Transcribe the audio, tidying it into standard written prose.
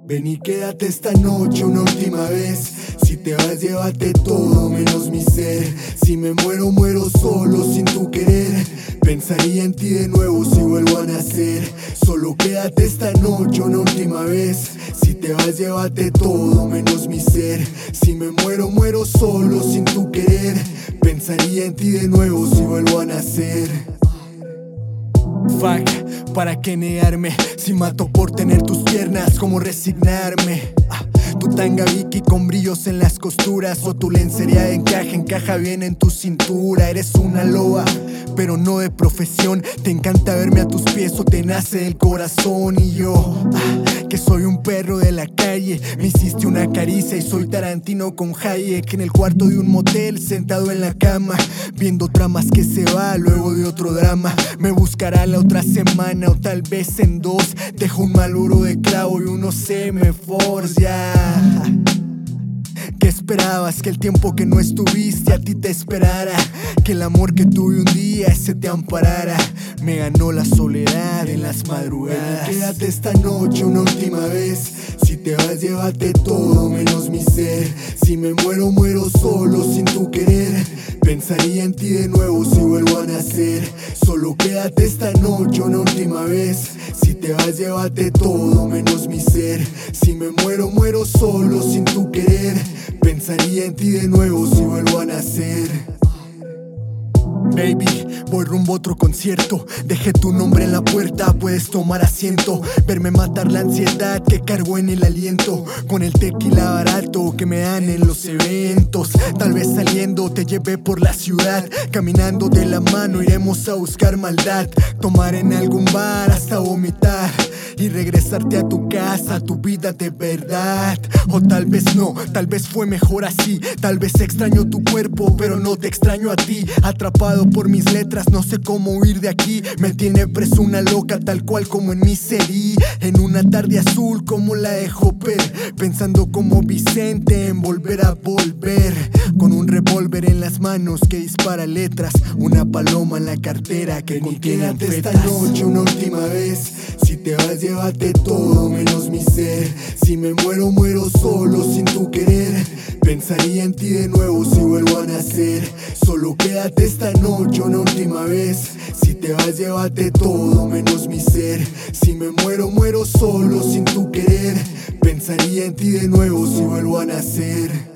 Ven y quédate esta noche una última vez. Si te vas, llévate todo menos mi ser. Si me muero, muero solo sin tu querer. Pensaría en ti de nuevo si vuelvo a nacer. Solo quédate esta noche una última vez. Si te vas, llévate todo menos mi ser. Si me muero, muero solo sin tu querer. Pensaría en ti de nuevo si vuelvo a nacer. Fuck, ¿para qué negarme? Si mato por tener tus piernas, ¿cómo resignarme? Tu tanga Vicky con brillos en las costuras, o tu lencería de encaje encaja bien en tu cintura. Eres una loba, pero no de profesión. Te encanta verme a tus pies o te nace del corazón. Y yo, que soy un perro de la calle, me hiciste una caricia y soy Tarantino con Hayek. En el cuarto de un motel, sentado en la cama, viendo tramas que se va luego de otro drama. Me buscará la otra semana o tal vez en dos. Dejo un Malboro de clavo y unos Force, ya. ¿Qué esperabas? Que el tiempo que no estuviste a ti te esperara. Que el amor que tuve un día ese te amparara. Me ganó la soledad en las madrugadas. Quédate esta noche una última vez. Si te vas, llévate todo menos mi ser. Si me muero, muero solo sin tu querer. Pensaría en ti de nuevo si vuelvo a nacer. Solo quédate esta noche una última vez. Si te vas, llévate todo menos mi ser. Si me muero, muero solo sin tu querer. Pensaría en ti de nuevo si vuelvo a nacer. Baby, voy rumbo a otro concierto. Dejé tu nombre en la puerta, puedes tomar asiento. Verme matar la ansiedad que cargo en el aliento. Con el tequila barato que me dan en los eventos. Tal vez saliendo te llevé por la ciudad. Caminando de la mano iremos a buscar maldad. Tomar en algún bar hasta vomitar. Y regresarte a tu casa, a tu vida de verdad. O tal vez no, tal vez fue mejor así. Tal vez extraño tu cuerpo, pero no te extraño a ti. Atrapado por mis letras, no sé cómo huir de aquí. Me tiene preso una loca tal cual como en mi serie. En una tarde azul como la de Hopper. Pensando como Vicente en volver a volver. Con un revólver en las manos que dispara letras. Una paloma en la cartera que contiene anfetas. Esta noche una última vez. Si te vas, llévate todo menos mi ser. Si me muero, muero solo sin tu querer. Pensaría en ti de nuevo si vuelvo a nacer. Solo quédate esta noche una última vez. Si te vas, llévate todo menos mi ser. Si me muero, muero solo sin tu querer. Pensaría en ti de nuevo si vuelvo a nacer.